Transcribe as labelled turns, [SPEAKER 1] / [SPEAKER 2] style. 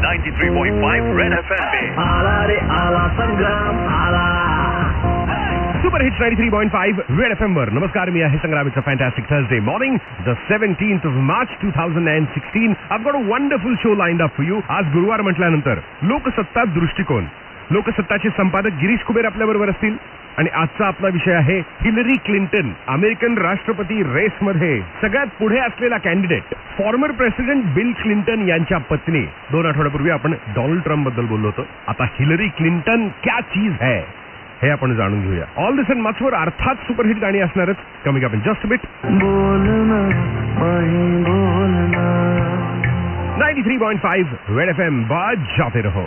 [SPEAKER 1] 93.5 red FM पे
[SPEAKER 2] आला रे आला संग्राम आला.
[SPEAKER 3] सुपर हिट्स 93.5 रेड FM वर नमस्कार. मी आहे Sangram. It's a fantastic Thursday morning, the 17th of March 2016. I've got a wonderful show lined up for you. आज गुरुवार म्हटल्यानंतर लोकसत्ता दृष्टिकोन, लोकसत्ताचे संपादक गिरीश कुबेर आपल्याबरोबर असतील. आणि आजचा आपला विषय आहे हिलरी क्लिंटन, अमेरिकन राष्ट्रपती रेसमध्ये सगळ्यात पुढे असलेला candidate, former president Bill Clinton यांच्या पत्नी. 2 आठवड्यापूर्वी आपण डोनाल्ड ट्रम्प बद्दल बोललो होतो. आता हिलरी क्लिंटन क्या चीज है हे आपण जाणून घेऊया. ऑल दिस अँड मच वर अर्थात सुपरहिट गाणी असणारच. Coming up in just a bit.
[SPEAKER 2] बोलना वही बोलना.
[SPEAKER 3] 93.5 रेड FM बजाते रहो.